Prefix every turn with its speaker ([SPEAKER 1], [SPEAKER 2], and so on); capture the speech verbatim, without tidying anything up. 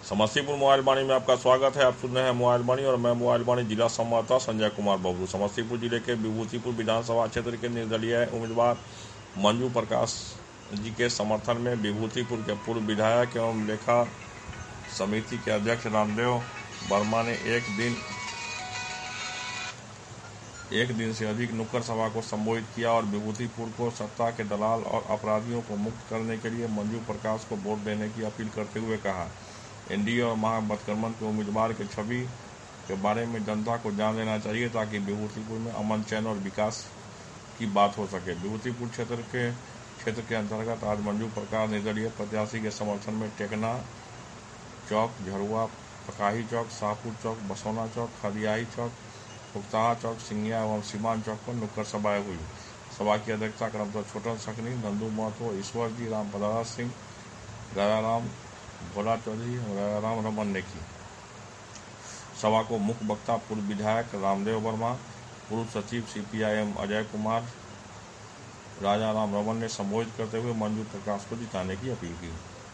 [SPEAKER 1] Samastipur mobile वाणी में आपका स्वागत है। आप सुन रहे हैं मोबाइल वाणी और मैं मोबाइल वाणी जिला संवाददाता संजय कुमार बबलू। समस्तीपुर जिले के विभूतिपुर विधानसभा क्षेत्र के निर्दलीय उम्मीदवार मंजू प्रकाश जी के समर्थन में विभूतिपुर के पूर्व विधायक एवं लेखा समिति के अध्यक्ष रामदेव वर्मा ने एक दिन एक दिन से अधिक नुक्कड़ सभा को संबोधित किया और विभूतिपुर को सत्ता के दलाल और अपराधियों को मुक्त करने के लिए मंजू प्रकाश को वोट देने की अपील करते हुए कहा, एनडीए और महागठबंधन के उम्मीदवार के छवि के बारे में जनता को जान लेना चाहिए ताकि विभूतिपुर में अमन, चैन और विकास की बात हो सके। विभूतिपुर क्षेत्र के क्षेत्र के अंतर्गत आज मंजू प्रकाश निर्दलीय प्रत्याशी के समर्थन में टेकना चौक, झरुआ, पकाही चौक, शाहपुर चौक, बसौना चौक, खदियाही चौक, पुख्ताहा चौक, सिंगिया एवं सीमान चौक पर नुक्कड़ सभाएं हुई। सभा की अध्यक्षता क्रमशः छोटन सकनी, नंदू महतो, ईश्वर जी, राम प्रदास सिंह, राजाराम भोला चौधरी और राजाराम रमन ने की। सभा को मुख्य वक्ता पूर्व विधायक रामदेव वर्मा, पूर्व सचिव सीपीआईएम अजय कुमार, राजाराम रमन ने संबोधित करते हुए मंजू प्रकाश को जिताने की अपील की।